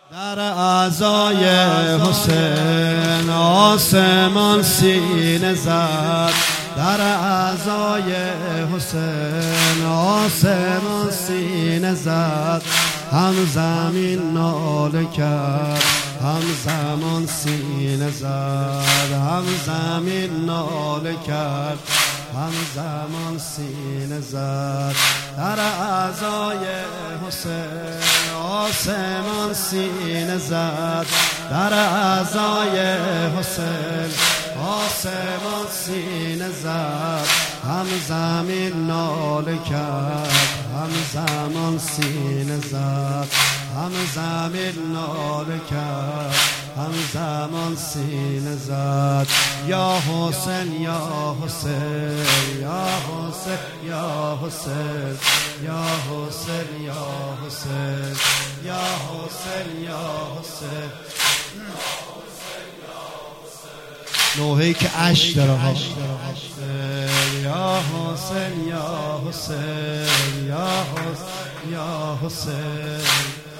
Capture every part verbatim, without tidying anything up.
در اعضای حسین آسمان سینه زد، در اعضای حسین آسمان سینه زد، هم زمین ناله کرد هم زمان سینه زد، هم زمین ناله کرد هم زمان سینه زد. در اعضای حسین آسمان سینه زد، در اعضای حسین آسمان سینه زد، هم زمین ناله کرد هم زمان سینه زد، هم زمین ناله کرد هم زمان سینه زد. یا حسین یا حسین یا حسین یا حسین یا حسین یا حسین یا حسین یا حسین. نوحه‌ای که عشق داره ها. یا حسین یا حسین یا حسین یا حسین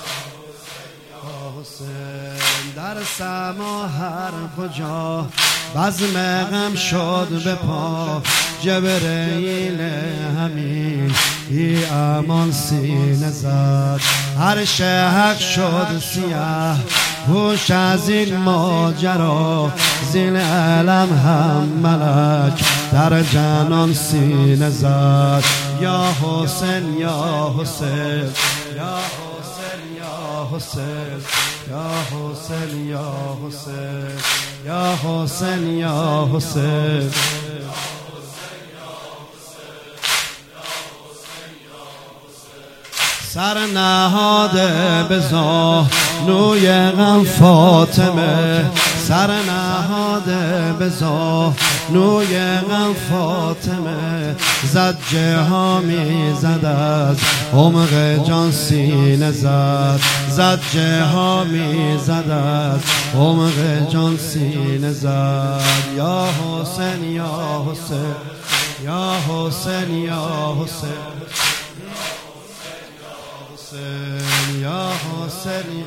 یا حسین. در سما هر کجا بزم غم شد به پا، جبرئیل همین بی امان سینه زد. هر حق شد سیاه گوش از این ماجرا، زین علم هم ملک در جنان سینه زد. یا حسین یا حسین یا حسین یا حسین یا حسین یا حسین یا حسین یا حسین. سر نهاده به زانوی غم فاطمه، سر نهاده به زانوی غم فاطمه، زجه ها می زد از عمق جان سینه زد، زجه ها می زد از عمق جان سینه زد. یا حسین یا حسین یا حسین یا حسین یا حسین.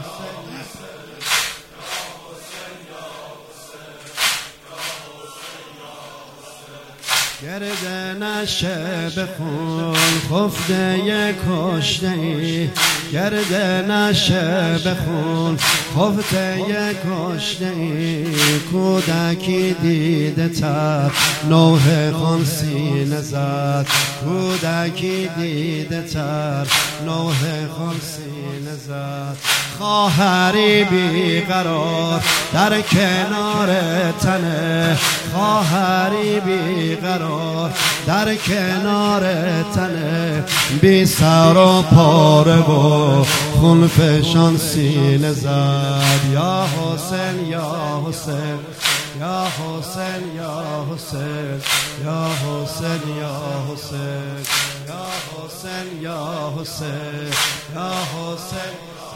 گرد نشه بخون خفته یک کشته ای، گرد نشه بخون خفته یک کشته ای، کودکی دیده تر نوحه خان سینه زد، کودکی دیده تر نوحه خان سینه زد. خواهری بیقرار در کنار تنه، خواهری بیقرار در کنار تنه، بی سر و پاره و خون فشان سینه زد. یا حسین یا حسین یا حسین یا حسین یا حسین یا حسین یا حسین یا حسین یا حسین.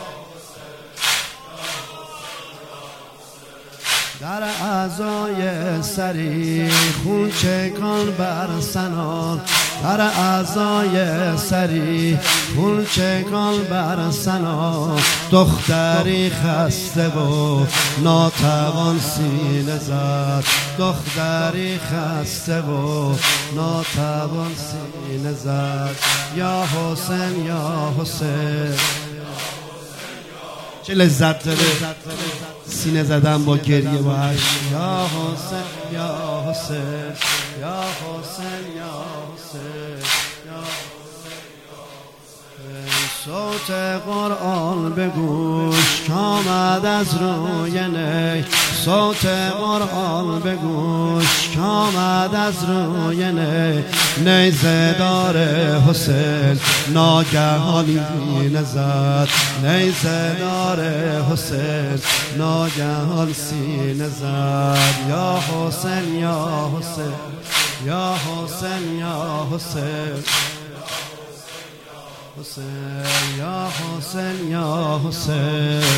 در اعضای سری خون چکان بر سنان، در اعضای سری خون چکان بر سنان، دختری خسته و ناتوان سینه زد، دختری خسته و ناتوان سینه زد. یا حسین یا حسین. چه لذت داره سینه زدن با گریه و عشق. یا حسین یا حسین یا حسین یا حسین یا حسین. صوت قرآن به گوش کامد از روی نی، صوت قرآن به گوش کامد از روی نی، نیزه دار حسین ناگهانی نزد، نیزه دار حسین ناگهان سینه زد. یا حسین یا حسین یا حسین یا حسین حسین یا حسین یا حسین.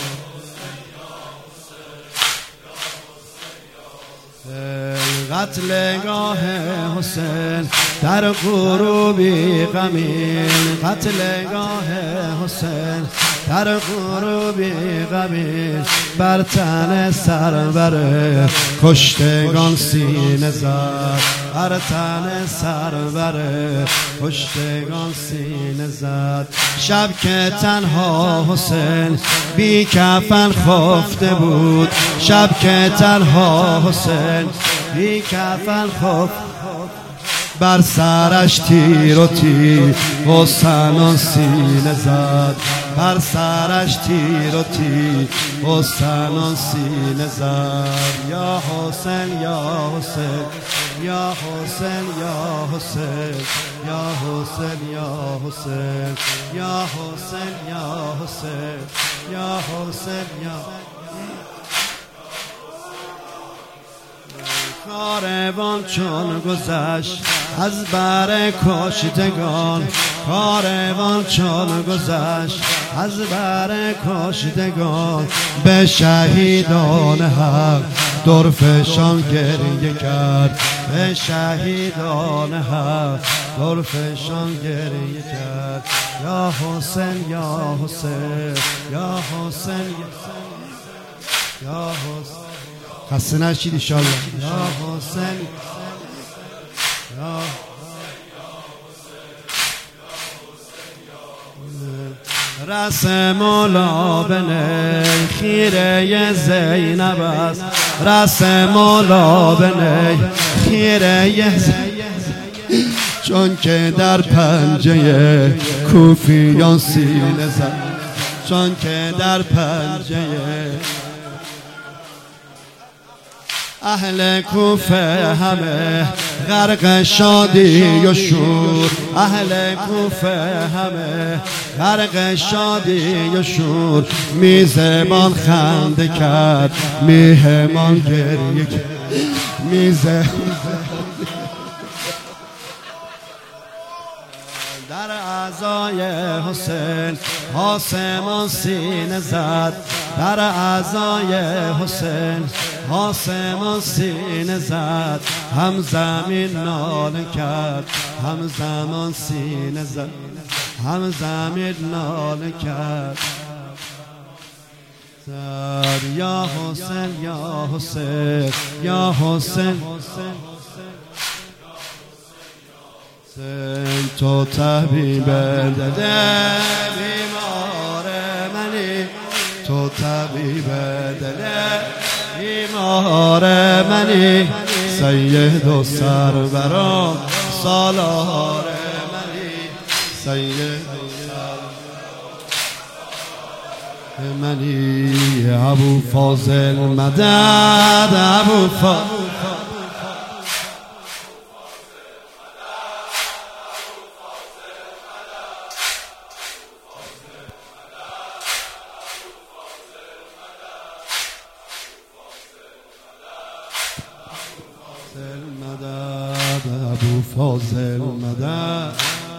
قتلگاه حسین در غروبی غمین، قتلگاه حسین در غروبی قبیل بر تن سرور کشتگان سینه زد، بر تن سرور کشتگان سینه زد. شب که تنها حسین بی کفن خفته بود، شب که تنها حسین بی کفن خفته، بر سرش تیر و تیر حسین سینه زد، بر سرش تیر و تیر حسین سینه زد. یا حسین یا حسین یا حسین یا حسین یا حسین یا حسین یا حسین یا حسین یا حسین یا کاروان چون گذشت از بر کشتگان، کاروان چون گذشت از بر کشتگان، به شهیدان حق درفشان گریه کرد، به شهیدان حق درفشان گریه کرد. یا حسین یا حسین یا حسین یا حسین خسته نشید انشالله. یا حسین یا رس مولا بنه خیره زینب است، رس مولا بنه خیره زینب، چون که در پنجه کوفیان سینه زد، چون که در پنجه اهل کوفه همه غرق شادی و شور، اهل کوفه همه غرق شادی و شور، میزبان خنده کرد میهمان گریه کرد، میزبان در اعضای حسین آسمان سینه زد، در اعضای حسین آسمان سینه زد، هم زمین ناله کرد، هم زمان سینه زد، هم زمین ناله کرد. یا حسین یا حسین یا حسین تو طبیب دل بیمار منی، تو طبیب دل بیمار منی، سید و سروران سالار منی، سید و سروران منی. ابو فاضل مدد، ابو فاضل مدد، ابو فاضل مدد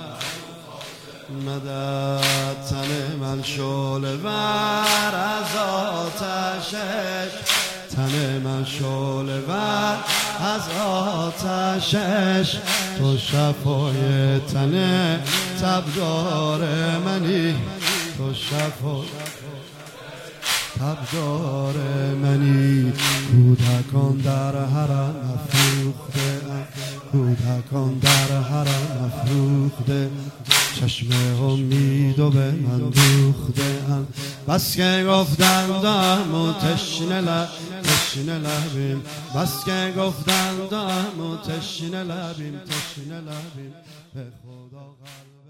مدد. تن من شعله ور از آتشش، تن من شعله ور از آتشش، تو شفای تن تبدار منی، تو شفای تبدار منی. کودکان در حرم افروخته، کودکان در حرم افروخته، چشم امید و به من دوخته ام. بس که گفتن دم و تشنه لب تشنه لبیم، بس که گفتن دم و تشنه لبیم تشنه لبیم، به خدا قلب